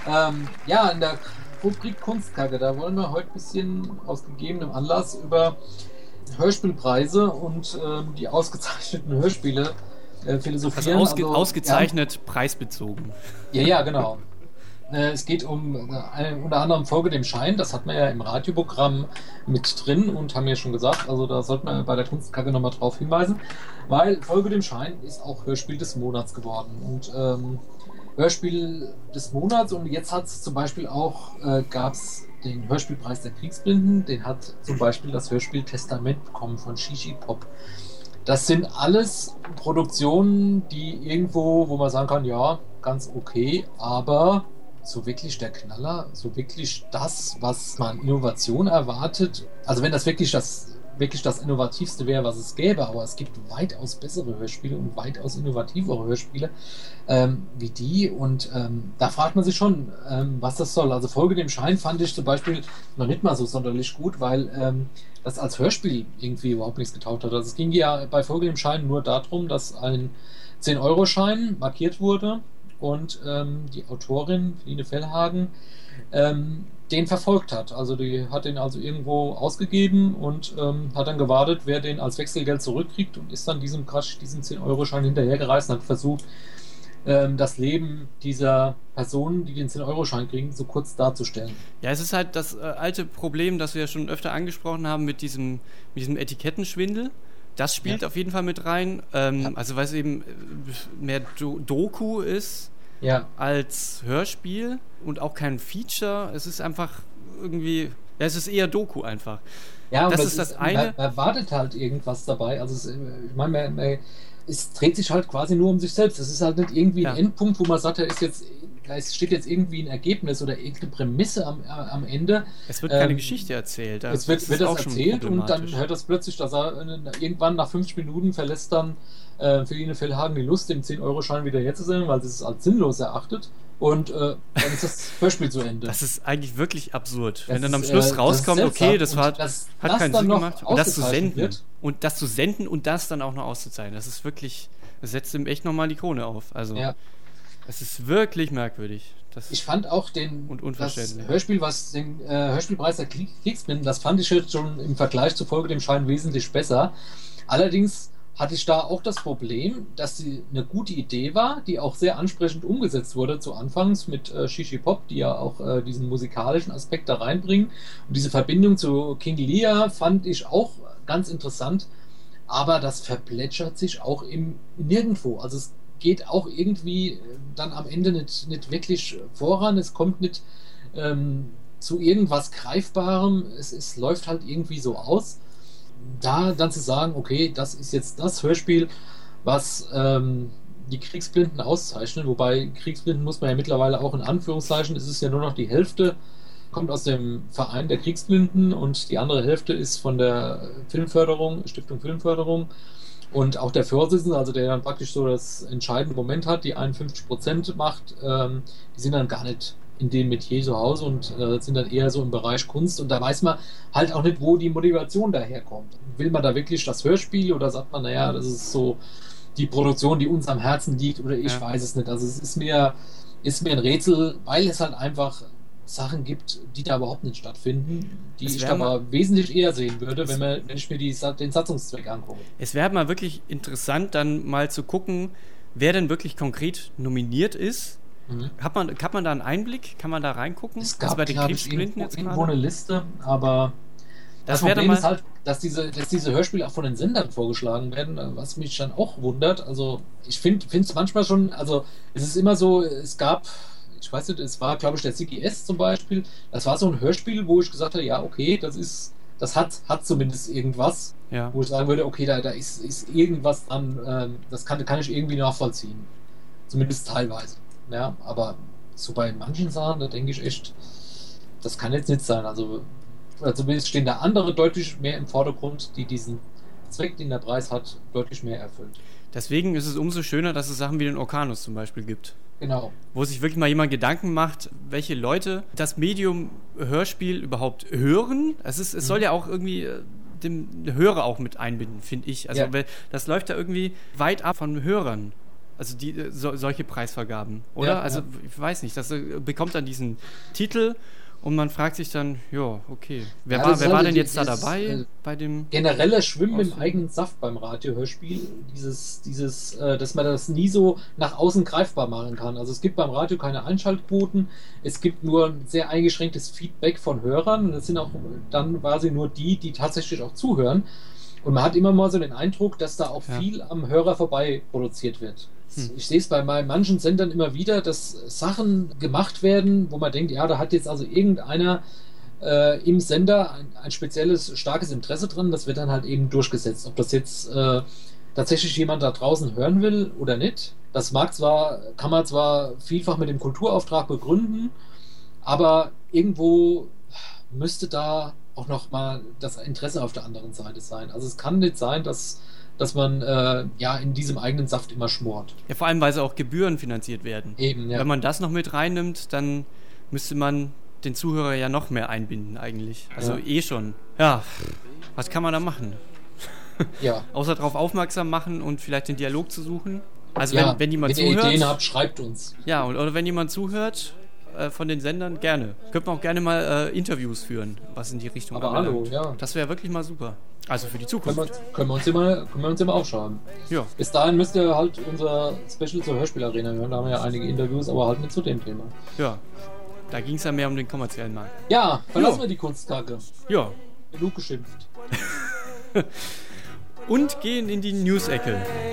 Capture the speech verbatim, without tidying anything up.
Ähm, ja, in der Rubrik Kunstkacke, da wollen wir heute ein bisschen aus gegebenem Anlass über Hörspielpreise und ähm, die ausgezeichneten Hörspiele äh, philosophieren. Also, ausge- also ausgezeichnet ja, preisbezogen. Ja, ja, genau. Äh, es geht um eine unter anderem Folge dem Schein, das hat man ja im Radioprogramm mit drin und haben ja schon gesagt, also da sollte man bei der Kunstkacke nochmal drauf hinweisen, weil Folge dem Schein ist auch Hörspiel des Monats geworden und ähm, Hörspiel des Monats und jetzt hat es zum Beispiel auch, äh, gab es den Hörspielpreis der Kriegsblinden, den hat zum Beispiel das Hörspiel Testament bekommen von Shishi Pop. Das sind alles Produktionen, die irgendwo, wo man sagen kann, ja, ganz okay, aber so wirklich der Knaller, so wirklich das, was man Innovation erwartet, also wenn das wirklich das wirklich das Innovativste wäre, was es gäbe, aber es gibt weitaus bessere Hörspiele und weitaus innovativere Hörspiele ähm, wie die und ähm, da fragt man sich schon, ähm, was das soll. Also Folge dem Schein fand ich zum Beispiel noch nicht mal so sonderlich gut, weil ähm, das als Hörspiel irgendwie überhaupt nichts getaugt hat. Also es ging ja bei Folge dem Schein nur darum, dass ein zehn-Euro-Schein markiert wurde und ähm, die Autorin, Line Fellhagen, ähm, den verfolgt hat. Also die hat den also irgendwo ausgegeben und ähm, hat dann gewartet, wer den als Wechselgeld zurückkriegt und ist dann diesem Quatsch, diesem zehn-Euro-Schein hinterhergereist und hat versucht, ähm, das Leben dieser Personen, die den zehn-Euro-Schein kriegen, so kurz darzustellen. Ja, es ist halt das äh, alte Problem, das wir ja schon öfter angesprochen haben mit diesem, mit diesem Etikettenschwindel. Das spielt ja auf jeden Fall mit rein. Ähm, ja. Also weil es eben mehr Do- Doku ist ja. als Hörspiel und auch kein Feature. Es ist einfach irgendwie, ja, es ist eher Doku einfach. Ja, und das, das ist das ist, eine. Man erwartet halt irgendwas dabei. Also es, ich meine, man, man, es dreht sich halt quasi nur um sich selbst. Es ist halt nicht irgendwie ein ja. Endpunkt, wo man sagt, da ist jetzt, da steht jetzt irgendwie ein Ergebnis oder irgendeine Prämisse am, am Ende. Es wird keine ähm, Geschichte erzählt. Es wird das, wird das erzählt und dann hört das plötzlich, dass er irgendwann nach fünfzig Minuten verlässt dann äh, für Line Fellhagen die Lust, den zehn-Euro-Schein wieder herzusehen, weil sie es als sinnlos erachtet. Und äh, dann ist das Hörspiel zu Ende. Das ist eigentlich wirklich absurd. Das Wenn dann am ist, Schluss äh, rauskommt, das okay, das, war, das, hat das keinen Sinn gemacht. Und das zu senden. Wird. Und das zu senden und das dann auch noch auszuzeichnen. Das ist wirklich, das setzt ihm echt nochmal die Krone auf. Also, ja. Das ist wirklich merkwürdig. Das ich fand auch den und unverständlich. das Hörspiel, was den äh, Hörspielpreis der Kriegsblinden, das fand ich jetzt schon im Vergleich zur Folge dem Schein wesentlich besser. Allerdings hatte ich da auch das Problem, dass sie eine gute Idee war, die auch sehr ansprechend umgesetzt wurde zu Anfangs mit äh, Shishi Pop, die ja auch äh, diesen musikalischen Aspekt da reinbringen. Und diese Verbindung zu King Lear fand ich auch ganz interessant, aber das verplätschert sich auch im Nirgendwo. Also es geht auch irgendwie dann am Ende nicht, nicht wirklich voran, es kommt nicht ähm, zu irgendwas Greifbarem, es, es läuft halt irgendwie so aus. Da dann zu sagen, okay, das ist jetzt das Hörspiel, was ähm, die Kriegsblinden auszeichnet, wobei Kriegsblinden muss man ja mittlerweile auch in Anführungszeichen, es ist ja nur noch die Hälfte, kommt aus dem Verein der Kriegsblinden und die andere Hälfte ist von der Filmförderung, Stiftung Filmförderung und auch der Vorsitzende, also der dann praktisch so das entscheidende Moment hat, die einundfünfzig Prozent macht, ähm, die sind dann gar nicht in dem Metier zu Hause und äh, sind dann eher so im Bereich Kunst und da weiß man halt auch nicht, wo die Motivation daherkommt. Will man da wirklich das Hörspiel oder sagt man, naja, das ist so die Produktion, die uns am Herzen liegt oder ich ja. weiß es nicht. Also es ist mir, ist mir ein Rätsel, weil es halt einfach Sachen gibt, die da überhaupt nicht stattfinden, die ich aber wesentlich eher sehen würde, wenn, man, wenn ich mir die, den Satzungszweck angucke. Es wäre mal wirklich interessant, dann mal zu gucken, wer denn wirklich konkret nominiert ist. Mhm. Hat man, hat man da einen Einblick? Kann man da reingucken? Es gab, also bei den glaube ich, irgendwo, irgendwo eine Liste, aber das, das Problem ist halt, dass diese, dass diese Hörspiele auch von den Sendern vorgeschlagen werden, was mich dann auch wundert. Also ich finde es manchmal schon, also es ist immer so, es gab ich weiß nicht, es war, glaube ich, der Ziggy S zum Beispiel. Das war so ein Hörspiel, wo ich gesagt habe, ja, okay, das ist, das hat, hat zumindest irgendwas, ja. wo ich sagen würde, okay, da, da ist, ist irgendwas dran, ähm, das kann, kann ich irgendwie nachvollziehen. Zumindest teilweise. Ja, aber so bei manchen Sachen, da denke ich echt, das kann jetzt nicht sein. Also, zumindest stehen da andere deutlich mehr im Vordergrund, die diesen Zweck, den der Preis hat, deutlich mehr erfüllt. Deswegen ist es umso schöner, dass es Sachen wie den Orkanus zum Beispiel gibt. Genau. Wo sich wirklich mal jemand Gedanken macht, welche Leute das Medium Hörspiel überhaupt hören. Es, ist, es mhm. soll ja auch irgendwie den Hörer auch mit einbinden, finde ich. Also ja. das läuft da irgendwie weit ab von Hörern. Also die so, solche Preisvergaben, oder? Ja, also ja. ich weiß nicht, das äh, bekommt dann diesen Titel und man fragt sich dann, ja, okay, wer Ja, war, das wer ist war halt denn jetzt da dieses, dabei äh, bei dem... Genereller Schwimmen im Ausführung. eigenen Saft beim Radiohörspiel, dieses, dieses, äh, dass man das nie so nach außen greifbar machen kann. Also es gibt beim Radio keine Einschaltquoten, es gibt nur ein sehr eingeschränktes Feedback von Hörern und das sind auch dann quasi nur die, die tatsächlich auch zuhören. Und man hat immer mal so den Eindruck, dass da auch Ja. viel am Hörer vorbei produziert wird. Hm. Ich sehe es bei manchen Sendern immer wieder, dass Sachen gemacht werden, wo man denkt, ja, da hat jetzt also irgendeiner äh, im Sender ein, ein spezielles, starkes Interesse dran, das wird dann halt eben durchgesetzt. Ob das jetzt äh, tatsächlich jemand da draußen hören will oder nicht, das mag zwar, kann man zwar vielfach mit dem Kulturauftrag begründen, aber irgendwo müsste da auch nochmal das Interesse auf der anderen Seite sein. Also es kann nicht sein, dass, dass man äh, ja in diesem eigenen Saft immer schmort. Ja, vor allem, weil sie auch Gebühren finanziert werden. Eben, ja. Wenn man das noch mit reinnimmt, dann müsste man den Zuhörer ja noch mehr einbinden eigentlich. Also Ja. eh schon. Ja, was kann man da machen? Ja. Außer darauf aufmerksam machen und vielleicht den Dialog zu suchen. Also Ja, wenn, wenn jemand wenn ihr zuhört... Ideen habt, schreibt uns. Ja, und, oder wenn jemand zuhört äh, von den Sendern, gerne. Könnte man auch gerne mal äh, Interviews führen, was in die Richtung Aber anbelangt. hallo, ja. Das wäre wirklich mal super. Also für die Können Zukunft. wir, können wir uns immer, können wir uns immer aufschreiben. Ja. Bis dahin müsst ihr halt unser Special zur Hörspielarena hören. Da haben wir ja einige Interviews, aber halt nicht zu dem Thema. Ja. Da ging es ja mehr um den kommerziellen Markt. Ja, verlassen Jo. wir die Kunstkacke. Ja. Genug geschimpft. Und gehen in die News-Ecke.